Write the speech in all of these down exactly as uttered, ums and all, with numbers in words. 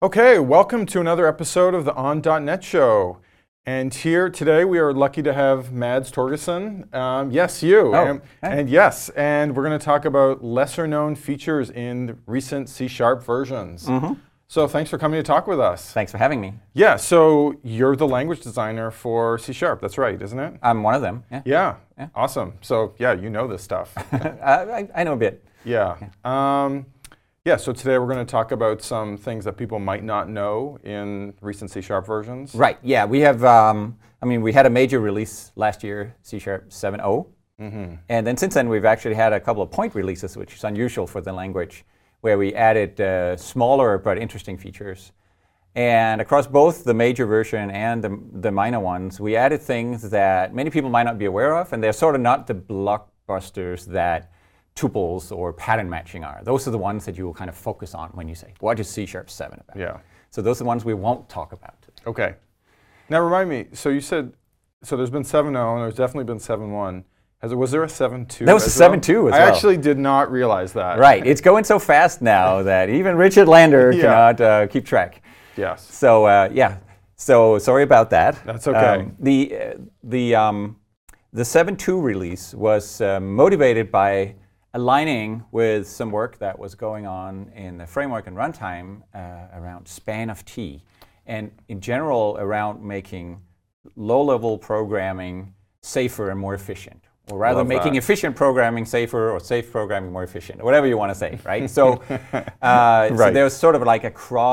Okay, welcome to another episode of the On dot net show. And here today we are lucky to have Mads Torgersen. Um, yes, you. Oh, and, hey. and yes, and we're going to talk about lesser known features in recent C Sharp versions. Mm-hmm. So thanks for coming to talk with us. Thanks for having me. Yeah, so you're the language designer for C Sharp. That's right, isn't it? I'm one of them. Yeah, Yeah, Yeah. awesome. So yeah, you know this stuff. I, I know a bit. Yeah. Um, yeah, so today we're going to talk about some things that people might not know in recent C Sharp versions. Right. Yeah, we have. Um, I mean, we had a major release last year, C Sharp seven point oh, Mm-hmm. and then since then we've actually had a couple of point releases, which is unusual for the language, where we added uh, smaller but interesting features. And across both the major version and the, the minor ones, we added things that many people might not be aware of, and they're sort of not the blockbusters that tuples or pattern matching are. Those are the ones that you will kind of focus on when you say, what is C Sharp seven about? Yeah. So those are the ones we won't talk about today. Okay. Now remind me, so you said, so there's been seven point oh and there's definitely been seven point one. Has, was there a seven point two? There was a seven point two as I well. actually did not realize that. Right, it's going so fast now that even Richard Lander Yeah. cannot uh, keep track. Yes. So uh, yeah, so sorry about that. That's okay. Um, the uh, the um, the seven point two release was uh, motivated by aligning with some work that was going on in the framework and runtime uh, around span of T, and in general around making low-level programming safer and more efficient, or rather Love making that. efficient programming safer or safe programming more efficient, or whatever you want to say, right? So, uh, so Right. there was sort of like a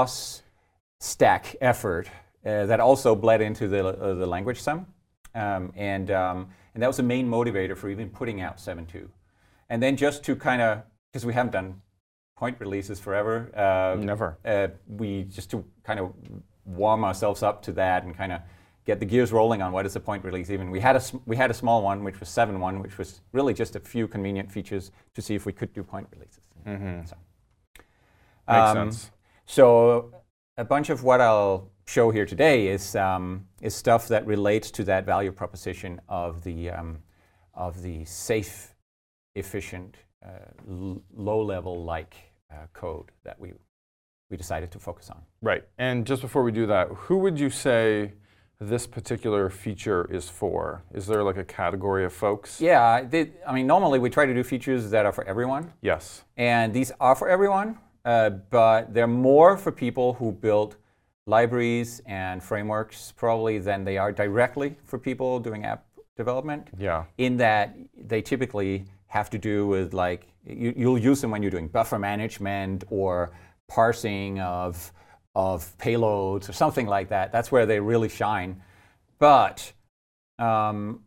cross-stack effort uh, that also bled into the uh, the language sum, um, and um, and that was the main motivator for even putting out seven point two. And then just to kind of, because we haven't done point releases forever, uh, Never. uh, we just to kind of warm ourselves up to that and kind of get the gears rolling on what is a point release. Even we had a sm- we had a small one, which was seven point one, which was really just a few convenient features to see if we could do point releases. Mm-hmm. So, Makes um, sense. So a bunch of what I'll show here today is um, is stuff that relates to that value proposition of the um, of the safe, efficient, uh, l- low-level like uh, code that we we decided to focus on. Right. And just before we do that, who would you say this particular feature is for? Is there like a category of folks? Yeah, they, I mean, normally we try to do features that are for everyone, Yes. and these are for everyone, uh, but they're more for people who build libraries and frameworks probably than they are directly for people doing app development. Yeah. In that they typically have to do with like, you, you'll use them when you're doing buffer management or parsing of of payloads or something like that. That's where they really shine. But um,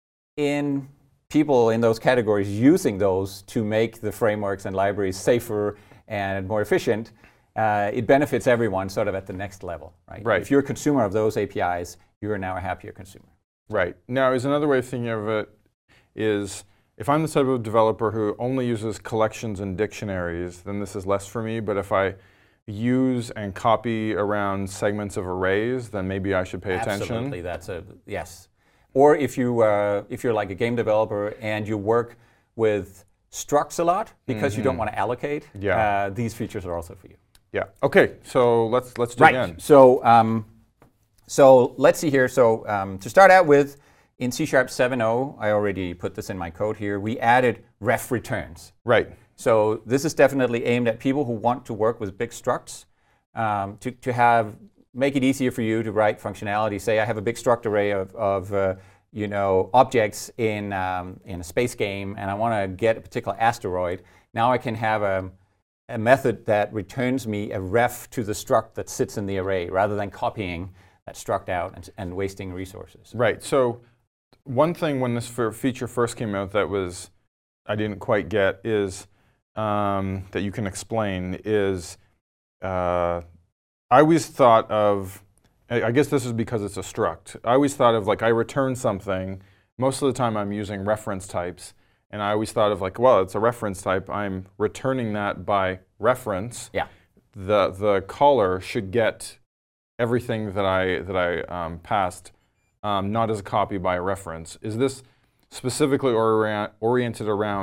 in people in those categories using those to make the frameworks and libraries safer and more efficient, uh, it benefits everyone sort of at the next level, right? Right. If you're a consumer of those A P Is, you are now a happier consumer. Right. Now, is another way of thinking of it is if I'm the type of developer who only uses collections and dictionaries, then this is less for me. But if I use and copy around segments of arrays, then maybe I should pay attention. Absolutely, that's a yes. Or if you uh, if you're like a game developer and you work with structs a lot because you don't want to allocate, Yeah. uh, these features are also for you. Yeah. Okay. So let's let's dig in. So um, so let's see here. So um, to start out with, in C Sharp seven point oh, I already put this in my code here. We added ref returns. Right. So this is definitely aimed at people who want to work with big structs, um, to, to have make it easier for you to write functionality. Say I have a big struct array of, of uh, you know objects in um, in a space game, and I want to get a particular asteroid. Now I can have a, a method that returns me a ref to the struct that sits in the array, rather than copying that struct out and, and wasting resources. Right. So one thing when this f- feature first came out that was I didn't quite get is um, that you can explain is uh, I always thought of I I guess this is because it's a struct. I always thought of like I return something. Most of the time I'm using reference types, and I always thought of like, well, it's a reference type. I'm returning that by reference. Yeah. The the caller should get everything that I that I um, passed, um, not as a copy by reference. Is this specifically orient, oriented around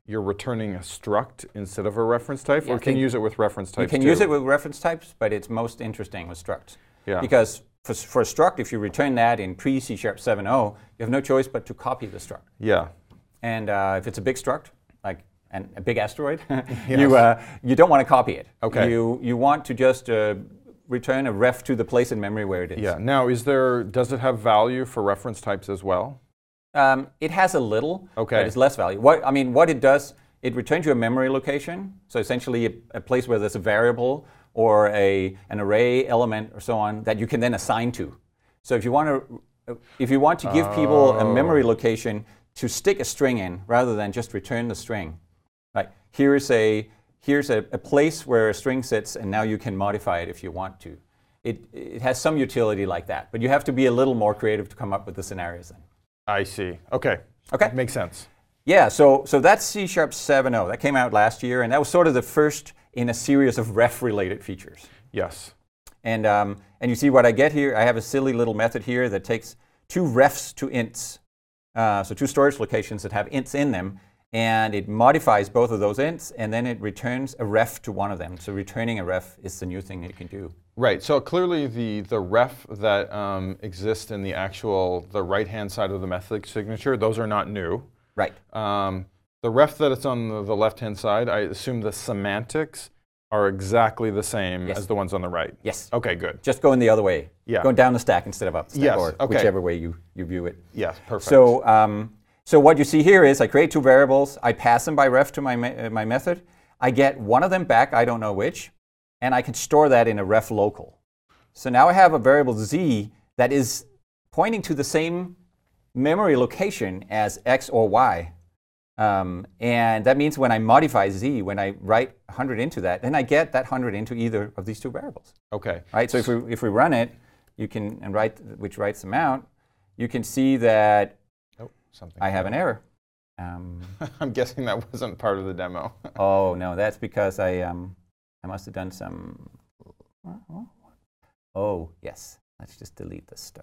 you're returning a struct instead of a reference type, Yeah, or can you use it with reference types You can too? use it with reference types, but it's most interesting with structs. Yeah. Because for, for a struct, if you return that in pre-C sharp seven point oh, you have no choice but to copy the struct. Yeah. And uh, if it's a big struct, like an, a big asteroid, Yes. you, uh, you don't want to copy it. Okay. You, you want to just uh, return a ref to the place in memory where it is. Yeah. Now, is there? Does it have value for reference types as well? Um, it has a little, Okay. but it's less value. What I mean, what it does, it returns you a memory location. So essentially, a, a place where there's a variable or a an array element or so on that you can then assign to. So if you want to, if you want to give people a memory location to stick a string in rather than just return the string, like here's a here's a, a place where a string sits, and now you can modify it if you want to. It it has some utility like that, but you have to be a little more creative to come up with the scenarios then. I see. Okay. Okay. Makes sense. Yeah, so so that's C sharp seven point oh. That came out last year, and that was sort of the first in a series of ref-related features. Yes. And um, and you see what I get here? I have a silly little method here that takes two refs to ints, uh, so two storage locations that have ints in them, and it modifies both of those ints, and then it returns a ref to one of them. So returning a ref is the new thing that you can do. Right. So clearly, the the ref that um, exists in the actual the right hand side of the method signature, those are not new. Right. Um, the ref that it's on the, the left hand side, I assume the semantics are exactly the same Yes. as the ones on the right. Yes. Okay. Good. Just going the other way. Yeah. Going down the stack instead of up the stack, Yes, or okay. whichever way you, you view it. Yes. Perfect. So, um, so what you see here is I create two variables. I pass them by ref to my me uh, my method. I get one of them back. I don't know which, and I can store that in a ref local. So now I have a variable z that is pointing to the same memory location as x or y, um, and that means when I modify z, when I write one hundred into that, then I get that one hundred into either of these two variables. Okay. Right. So if we if we run it, you can and write which writes them out, you can see that. Oh, something. I have an error. Um, I'm guessing that wasn't part of the demo. oh no, that's because I um, I must have done some. Oh yes, let's just delete this stuff.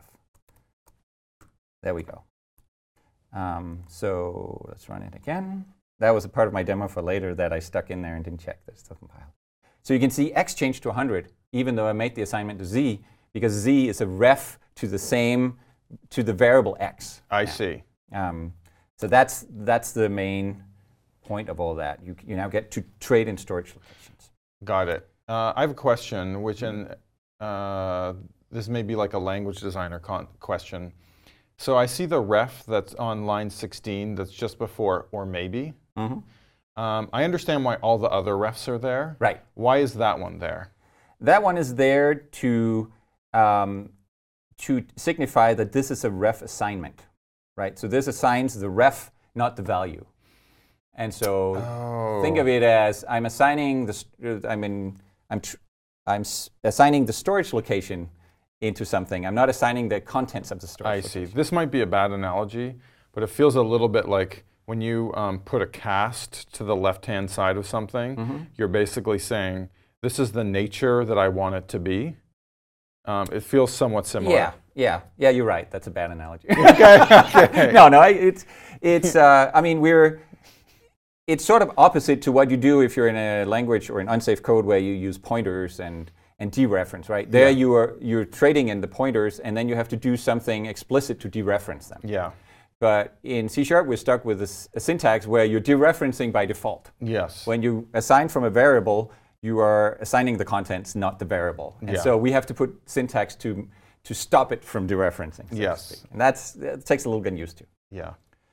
There we go. Um, so let's run it again. That was a part of my demo for later that I stuck in there and didn't check that stuff compiled. So you can see x changed to one hundred, even though I made the assignment to z, because z is a ref to the same to the variable x. I now. see. Um, so that's that's the main point of all that. You you now get to trade in storage locations. Got it. Uh, I have a question, which in uh, this may be like a language designer con question. So I see the ref that's on line sixteen that's just before or maybe. Mm-hmm. Um, I understand why all the other refs are there. Right. Why is that one there? That one is there to um, to signify that this is a ref assignment, right? So this assigns the ref, not the value. And so Oh. think of it as I'm assigning the st- I mean I'm tr I'm s assigning the storage location into something. I'm not assigning the contents of the storage. I location. see. This might be a bad analogy, but it feels a little bit like when you um, put a cast to the left-hand side of something, Mm-hmm. you're basically saying, this is the nature that I want it to be. Um, it feels somewhat similar. Yeah, yeah, yeah. You're right. That's a bad analogy. Okay, okay. no, no. I, it's it's. Uh, I mean, we're. It's sort of opposite to what you do if you're in a language or an unsafe code where you use pointers and and dereference, right? There Yeah. you are you're trading in the pointers, and then you have to do something explicit to dereference them. Yeah. But in C sharp, we're stuck with this, a syntax where you're dereferencing by default. Yes. When you assign from a variable, you are assigning the contents, not the variable. And Yeah. so we have to put syntax to to stop it from dereferencing. So to Yes. speak. And that's that takes a little getting used to. Yeah.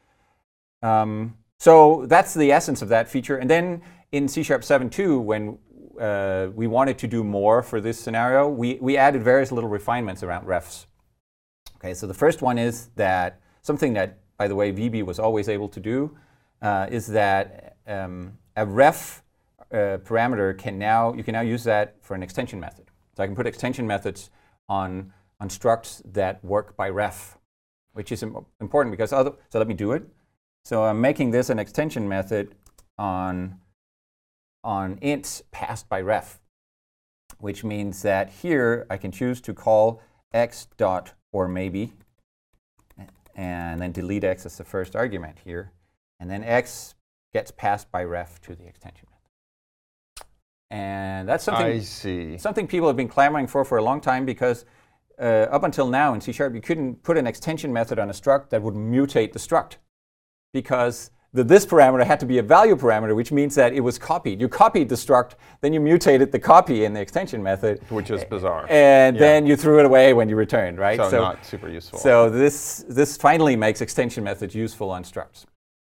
Um, so that's the essence of that feature. And then in C sharp seven point two, when uh, we wanted to do more for this scenario, we, we added various little refinements around refs. Okay, so the first one is that something that, by the way, V B was always able to do uh, is that um, a ref uh, parameter can now, you can now use that for an extension method. So I can put extension methods on, on structs that work by ref, which is im important because other, so let me do it. So I'm making this an extension method on, on ints passed by ref, which means that here I can choose to call x dot or maybe, and then delete x as the first argument here. And then x gets passed by ref to the extension method. And that's something, I see. something people have been clamoring for for a long time, because uh, up until now in C Sharp, you couldn't put an extension method on a struct that would mutate the struct, because the this parameter had to be a value parameter, which means that it was copied. You copied the struct, then you mutated the copy in the extension method. Which is bizarre. And yeah. then you threw it away when you returned, right? So, so not super useful. So this, this finally makes extension methods useful on structs.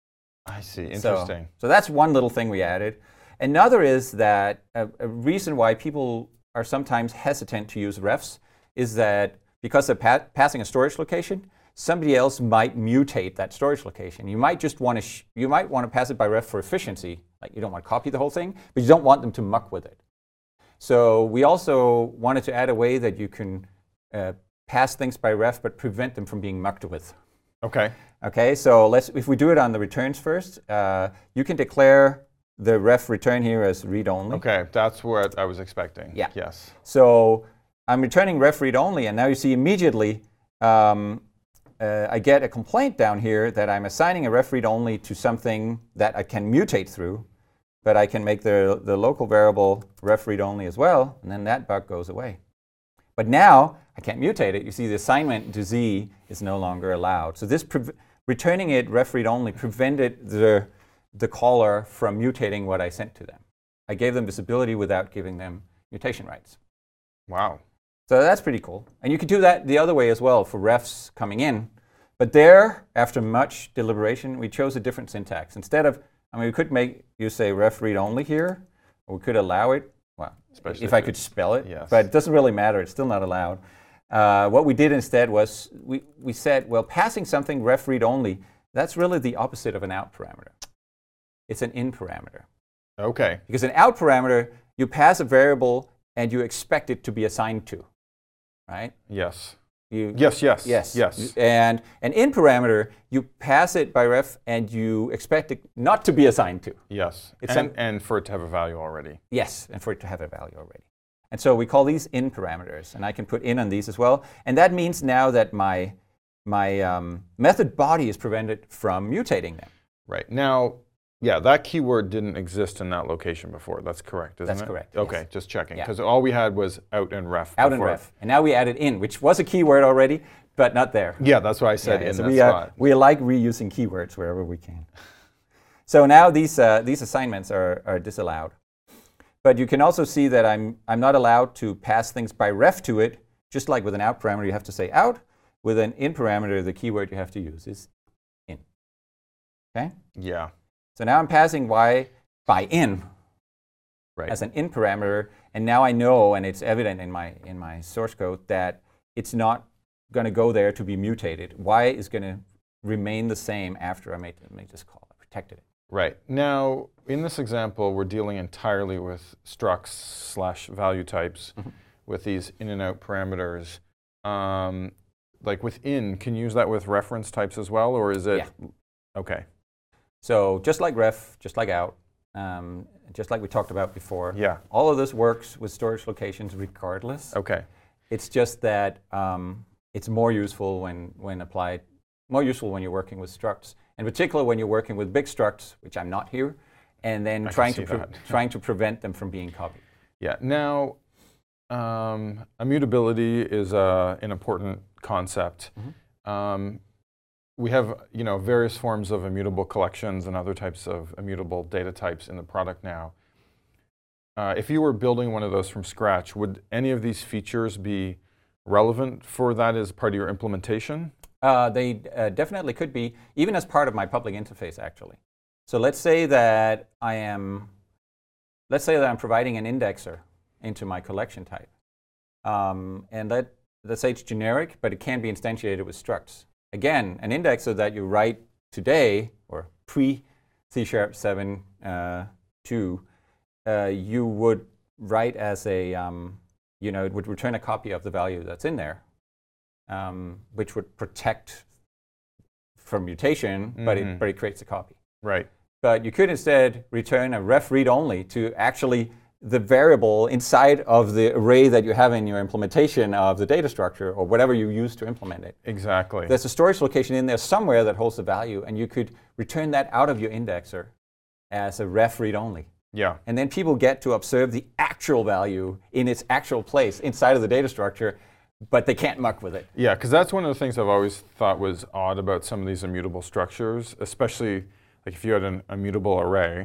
I see. Interesting. So, so that's one little thing we added. Another is that a, a reason why people are sometimes hesitant to use refs is that because they're pa passing a storage location, somebody else might mutate that storage location. You might just want to sh you might want to pass it by ref for efficiency. Like, you don't want to copy the whole thing, but you don't want them to muck with it. So we also wanted to add a way that you can uh, pass things by ref but prevent them from being mucked with. Okay. Okay. So let's if we do it on the returns first, uh, you can declare the ref return here as read only. Okay, that's what I was expecting. Yeah. Yes. So I'm returning ref read only, and now you see immediately. Um, Uh, I get a complaint down here that I'm assigning a ref read only to something that I can mutate through, but I can make the, the local variable ref read only as well, and then that bug goes away. But now I can't mutate it. You see the assignment to Z is no longer allowed. So this returning it ref read only prevented the, the caller from mutating what I sent to them. I gave them visibility without giving them mutation rights. Wow. So that's pretty cool. And you could do that the other way as well for refs coming in. But there, after much deliberation, we chose a different syntax. Instead of, I mean, we could make you say ref read only here, or we could allow it. Well, Especially if, if I could spell it. Yes. But it doesn't really matter. It's still not allowed. Uh, what we did instead was we, we said, well, passing something ref read only, that's really the opposite of an out parameter. It's an in parameter. Okay. Because an out parameter, you pass a variable and you expect it to be assigned to. Right? Yes. You, yes, yes, yes, yes. And an in parameter, you pass it by ref and you expect it not to be assigned to. Yes, it's and, and for it to have a value already. Yes, and for it to have a value already. And so we call these in parameters, and I can put in on these as well. And that means now that my, my um, method body is prevented from mutating them. Right. Now, yeah, that keyword didn't exist in that location before. That's correct, isn't That's it? That's correct. Okay, yes. Just checking. Yeah. Because all we had was out and ref Out before. and ref. And now we added in, which was a keyword already, but not there. Yeah, that's why I said yeah, in so that we, spot. Uh, we like reusing keywords wherever we can. So now these, uh, these assignments are, are disallowed. But you can also see that I'm, I'm not allowed to pass things by ref to it. Just like with an out parameter, you have to say out. With an in parameter, the keyword you have to use is in. Okay? Yeah. So now I'm passing y by in right. as an in parameter, and now I know, and it's evident in my in my source code, that it's not going to go there to be mutated. Y is going to remain the same after I make, make this call. I protected it. Right. Now, in this example, we're dealing entirely with structs slash value types mm-hmm. with these in and out parameters. Um, like with in, can you use that with reference types as well, or is it? Yeah. Okay. So just like ref, just like out, um, just like we talked about before, yeah. all of this works with storage locations regardless. Okay. It's just that um, it's more useful when, when applied, more useful when you're working with structs, in particular when you're working with big structs, which I'm not here, and then I trying to, pre trying to prevent them from being copied. Yeah. Now, um, immutability is uh, an important concept. Mm-hmm. um, We have, you know, various forms of immutable collections and other types of immutable data types in the product now. Uh, if you were building one of those from scratch, would any of these features be relevant for that as part of your implementation? Uh, they uh, definitely could be, even as part of my public interface, actually. So let's say that I am, let's say that I'm providing an indexer into my collection type, um, and that let's say it's generic, but it can be instantiated with structs. Again, an indexer that you write today, or pre-C sharp seven uh, two, uh, you would write as a, um, you know, it would return a copy of the value that's in there, um, which would protect from mutation, mm-hmm. but, it, but it creates a copy. Right. But you could instead return a ref read only to actually the variable inside of the array that you have in your implementation of the data structure, or whatever you use to implement it. Exactly. There's a storage location in there somewhere that holds the value, and you could return that out of your indexer as a ref read only. Yeah. And then people get to observe the actual value in its actual place inside of the data structure, but they can't muck with it. Yeah, because that's one of the things I've always thought was odd about some of these immutable structures, especially like if you had an immutable array.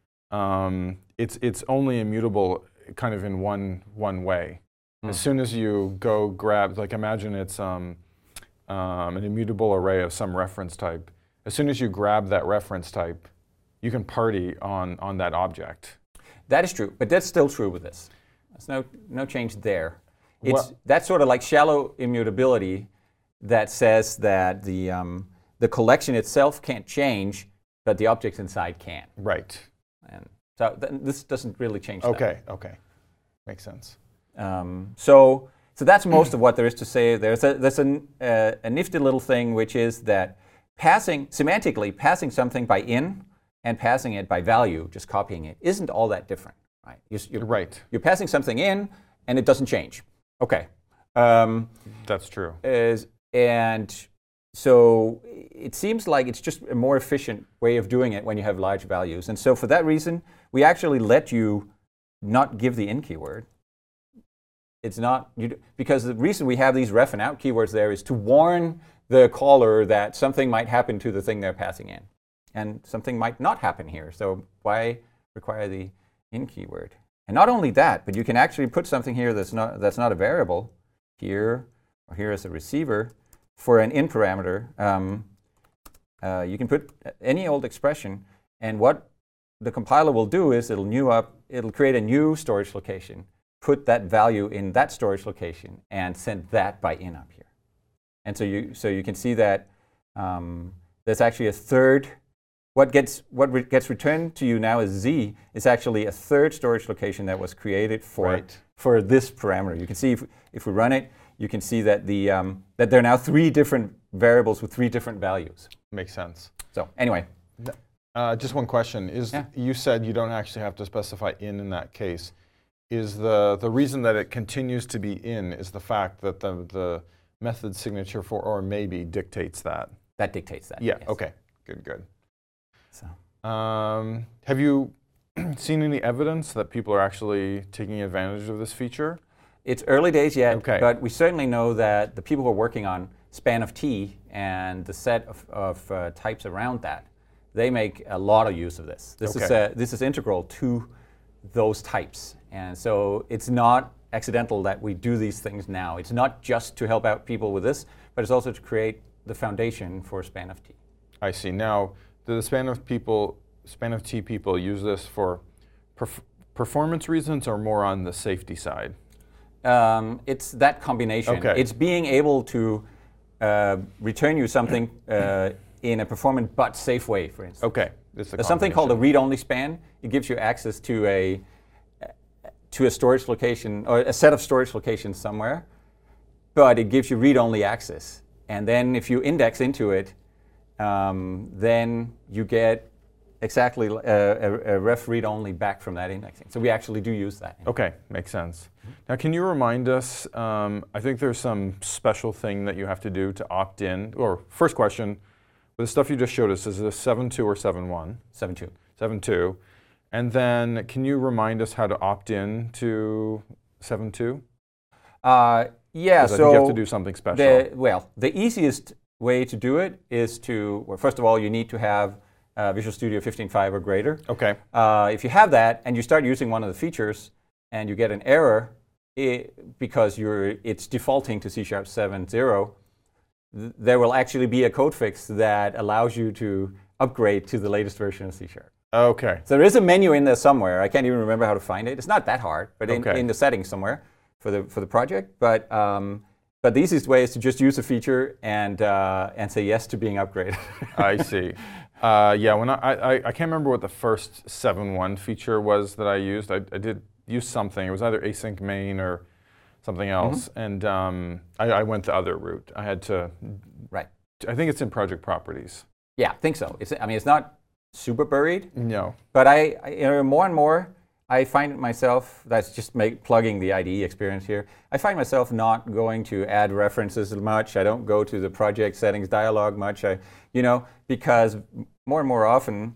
Um, it's it's only immutable kind of in one one way. Mm. As soon as you go grab, like imagine it's um, um, an immutable array of some reference type. As soon as you grab that reference type, you can party on on that object. That is true, but that's still true with this. There's no no change there. It's Well- that's sort of like shallow immutability that says that the um, the collection itself can't change, but the objects inside can. Right. And so th- this doesn't really change that. Okay. Okay. Makes sense. Um, so, so that's most of what there is to say. There's a there's a, uh, a nifty little thing, which is that passing semantically passing something by in and passing it by value, just copying it, isn't all that different, right? You, you're, Right. You're passing something in, and it doesn't change. Okay. Um, That's true. is and so it seems like it's just a more efficient way of doing it when you have large values. And so for that reason, we actually let you not give the in keyword. It's not, you, because the reason we have these ref and out keywords there is to warn the caller that something might happen to the thing they're passing in. And something might not happen here. So why require the in keyword? And not only that, but you can actually put something here that's not, that's not a variable here or here as a receiver for an in parameter. Um, uh, you can put any old expression, and what the compiler will do is it'll new up, it'll create a new storage location, put that value in that storage location, and send that by in up here. And so you so you can see that um, there's actually a third. What gets what re- gets returned to you now as z is actually a third storage location that was created for Right. for this parameter. You can see if if we run it, you can see that the um, that there are now three different variables with three different values. Makes sense. So anyway, Uh, just one question. Is Yeah. you said you don't actually have to specify in in that case. Is the the reason that it continues to be in is the fact that the the method signature for or maybe dictates that? that dictates that. Yeah. yes. Okay. Good. Good. So. Um, have you seen any evidence that people are actually taking advantage of this feature? It's early days yet, Okay. but we certainly know that the people who are working on span of T and the set of, of uh, types around that, they make a lot of use of this. This is Okay. uh, this is integral to those types, and so it's not accidental that we do these things now. It's not just to help out people with this, but it's also to create the foundation for span of T. I see. Now, do the span of people, span of T people use this for perf- performance reasons or more on the safety side? Um, it's that combination. Okay. It's being able to uh, return you something uh, in a performant but safe way, for instance. Okay. It's the There's something called a combination. read-only span. It gives you access to a to a storage location or a set of storage locations somewhere, but it gives you read-only access. And then if you index into it, um, then you get exactly a, a, a ref read-only back from that indexing. So we actually do use that. Okay, makes sense. Now, can you remind us? Um, I think there's some special thing that you have to do to opt in. Or first question, with the stuff you just showed us, is this seven two or seven one? seven two. seven two. And then can you remind us how to opt in to seven two? Uh, yeah, I so think you have to do something special. The, well, the easiest way to do it is to, well, first of all, you need to have uh, Visual Studio fifteen point five or greater. Okay. Uh, if you have that and you start using one of the features and you get an error I because you're, it's defaulting to C sharp seven point zero, th there will actually be a code fix that allows you to upgrade to the latest version of C sharp. Okay. So there is a menu in there somewhere. I can't even remember how to find it. It's not that hard, but in, Okay. in the settings somewhere for the for the project. But um, but the easiest way is to just use a feature and uh, and say yes to being upgraded. I see. Uh, yeah, when I, I I can't remember what the first seven one feature was that I used. I, I did use something. It was either async main or something else, mm-hmm. and um, I, I went the other route. I had to. Right. I think it's in project properties. Yeah, I think so. It's, I mean, it's not super buried. No. But I, I you know, more and more, I find myself, that's just make, plugging the I D E experience here, I find myself not going to add references much. I don't go to the project settings dialog much, I, you know, because more and more often,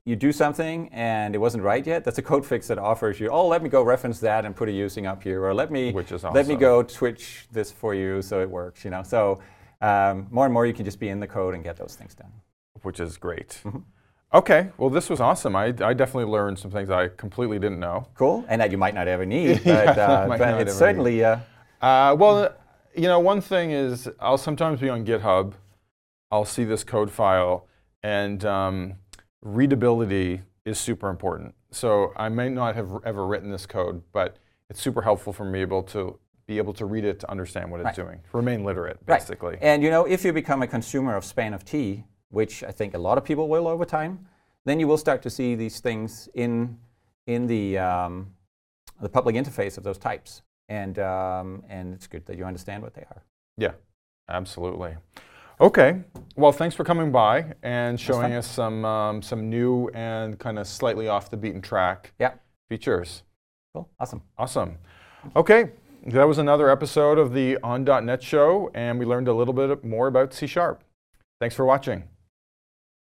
you do something and it wasn't right yet, that's a code fix that offers you, oh, let me go reference that and put a using up here, or let me Which is let me awesome. go switch this for you so it works. You know, so um, more and more you can just be in the code and get those things done. Which is great. Mm-hmm. Okay, well, this was awesome. I, I definitely learned some things I completely didn't know. Cool, and that you might not ever need, but, Yeah, uh, might but not it's ever certainly. Uh, Uh, well, you know, one thing is I'll sometimes be on GitHub. I'll see this code file, and um, readability is super important. So I may not have ever written this code, but it's super helpful for me able to be able to read it to understand what it's Right. doing. Remain literate, Right. basically. And you know, if you become a consumer of span of T, which I think a lot of people will over time, then you will start to see these things in in the um, the public interface of those types, and um, and it's good that you understand what they are. Yeah, absolutely. Okay, well, thanks for coming by and showing fun. us some um, some new and kind of slightly off the beaten track Yeah. features. Cool. Awesome. Awesome. Okay, that was another episode of the On dot net show, and we learned a little bit more about C Sharp. Thanks for watching.